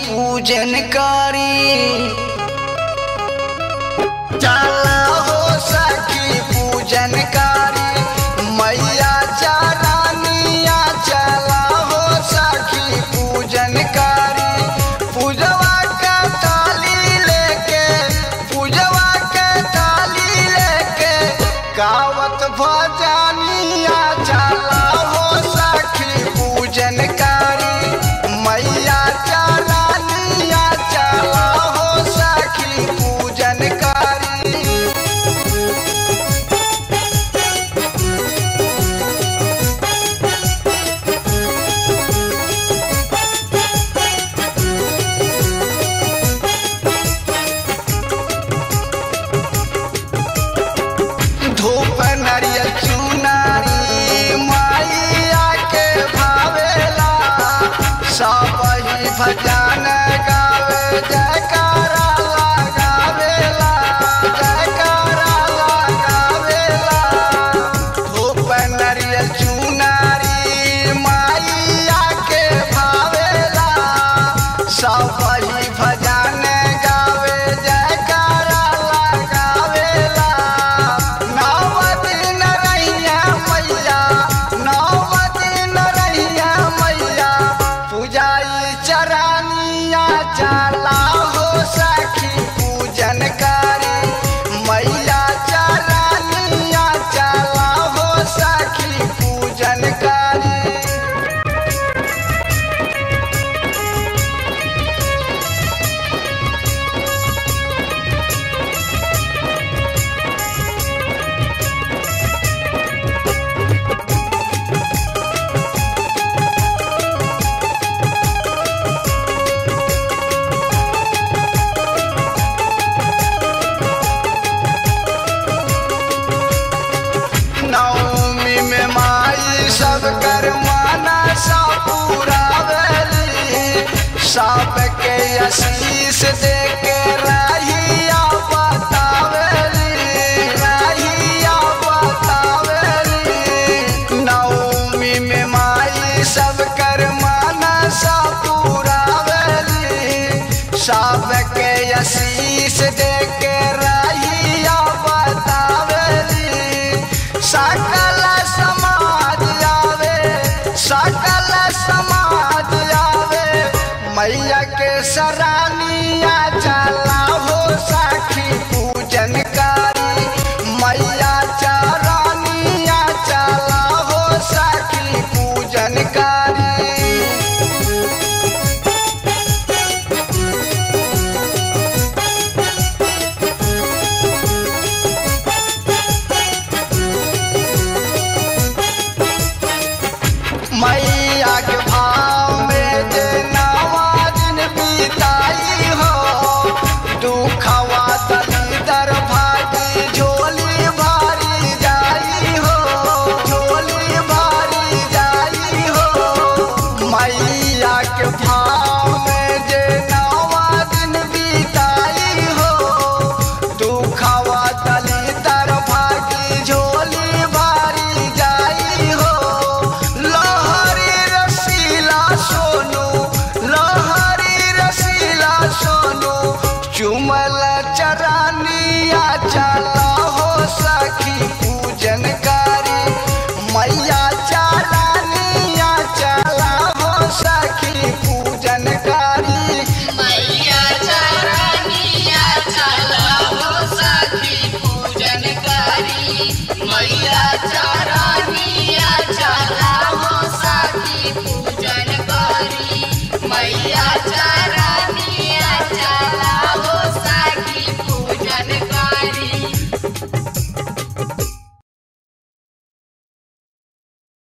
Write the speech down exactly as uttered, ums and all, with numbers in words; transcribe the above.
पूजन करी। चला हो सखी पूजन करी मैया चरनिया, चला हो सखी पूजन करी। पूजवा के थाली लेके, पूजवा के थाली लेके गावत भजनिया, चला हो सखी पूजन करी मैया चरनिया, चला हो सखी पूजन करी। धूप नरियल चुनारी मैया के भावेला, सब ही भजन गावे जयकारा लगावेला, जयकारा लगावेला। धूप नरियल चुनारी मैया के भावेला, सब ही भजन गावे जयकारा लगावेला। नौ दिन रहिया मैया, नौ दिन रहिया मैया पूजाई चरनिया, चला हो सखी पूजन करी मैया चरनिया, चला हो सखी पूजन करी। नवमी में माई सब कर माना सा पूरावेली, सब के आशीष दे के रहिया बतावेली, रहिया बतावेली। नवमी में माई सब कर माना सा पूरावेली, सब के आशीष दे के रहिया बतावेली। सकल समाज आवे, सकल समाज आवे मैया के सरानिया,